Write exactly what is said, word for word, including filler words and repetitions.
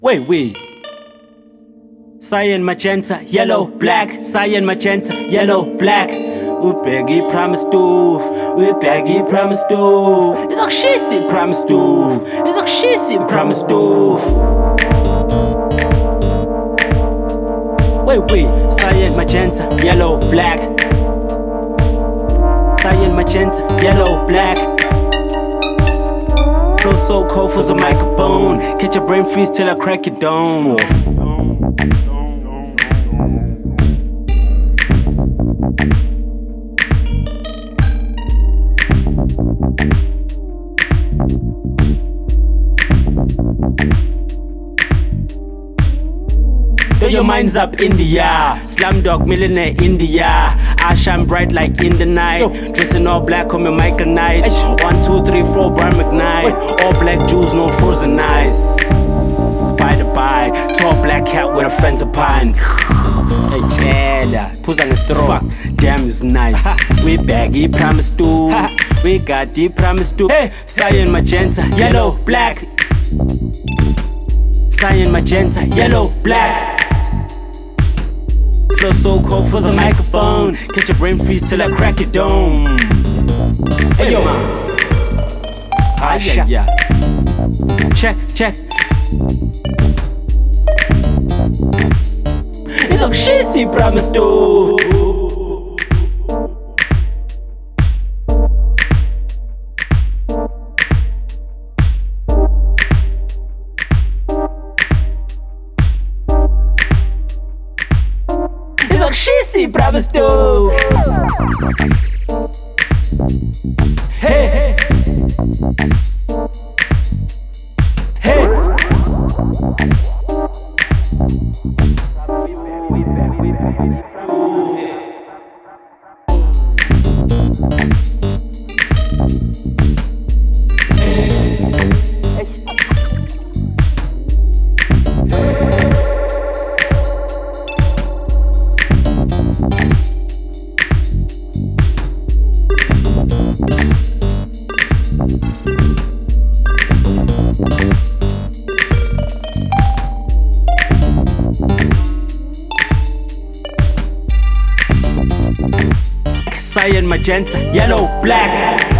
Wait, wait. Cyan, magenta, yellow, black. Cyan, magenta, yellow, black. Ubheka i-prime stove, ubheka i-prime stove. Izokushisa i-prime stove, izokushisa i-prime stove. Wait, wait. Cyan, magenta, yellow, black. Cyan, magenta, yellow, black. Flow so cold for the microphone. Catch your brain freeze till I crack your dome. Throw your minds up, India. Slumdog millionaire, India. I shine bright like in the night. Dressing all black on my Michael Knight. One, two, three, four, Brian McKnight. All black Jews, no frozen eyes. By the by, tall black cat with a friend's a pine. Hey, Chela, phuza ngestroke. Fuck, damn is nice. We baggy promise to. We got deep promise to. Hey, cyan, magenta, yellow, black. Cyan, magenta, yellow, black. Flow so cold for the microphone. Catch your brain freeze till I crack your dome. Hey yo, man. Ah, yeah, yeah. Check, check. Izokushisa i-prime stove. Izokushisa i-prime stove. Hey, hey. Hey. Cyan, magenta, yellow, black.